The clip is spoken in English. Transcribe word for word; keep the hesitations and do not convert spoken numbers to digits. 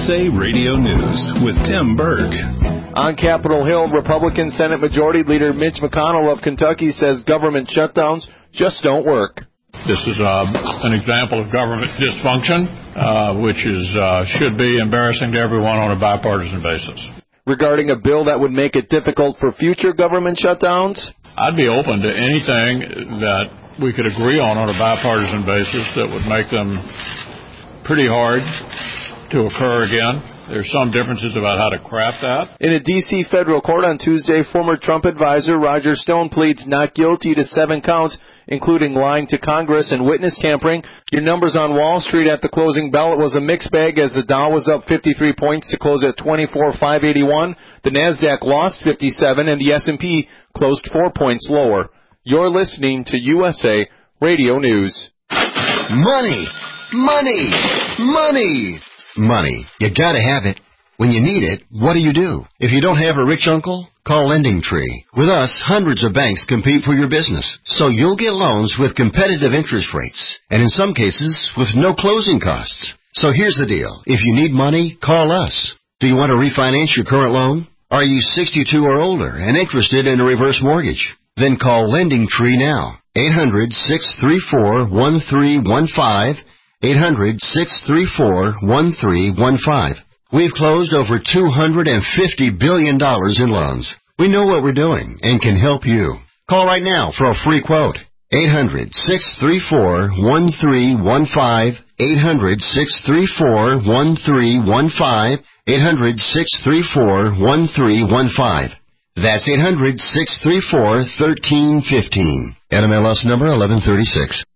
S A Radio News with Tim Berg. On Capitol Hill, Republican Senate Majority Leader Mitch McConnell of Kentucky says government shutdowns just don't work. This is uh, an example of government dysfunction, uh, which is uh, should be embarrassing to everyone on a bipartisan basis. Regarding a bill that would make it difficult for future government shutdowns, I'd be open to anything that we could agree on on a bipartisan basis that would make them pretty hard to occur again. There's some differences about how to craft that. In a D C federal court on Tuesday, former Trump advisor Roger Stone pleads not guilty to seven counts, including lying to Congress and witness tampering. Your numbers on Wall Street at the closing bell, it was a mixed bag as the Dow was up fifty-three points to close at twenty-four thousand five hundred eighty-one. The NASDAQ lost fifty-seven, and the S and P closed four points lower. You're listening to U S A Radio News. Money, money, money, money. You gotta have it. When you need it, what do you do? If you don't have a rich uncle, call LendingTree. With us, hundreds of banks compete for your business, so you'll get loans with competitive interest rates, and in some cases, with no closing costs. So here's the deal. If you need money, call us. Do you want to refinance your current loan? Are you sixty-two or older and interested in a reverse mortgage? Then call LendingTree now. eight hundred, six three four, one three one five. eight hundred, six three four, one three one five. We've closed over two hundred fifty billion dollars in loans. We know what we're doing and can help you. Call right now for a free quote. eight hundred, six three four, one three one five. eight hundred, six three four, one three one five. eight hundred, six three four, one three one five. That's eight hundred, six three four, one three one five. N M L S number eleven thirty-six.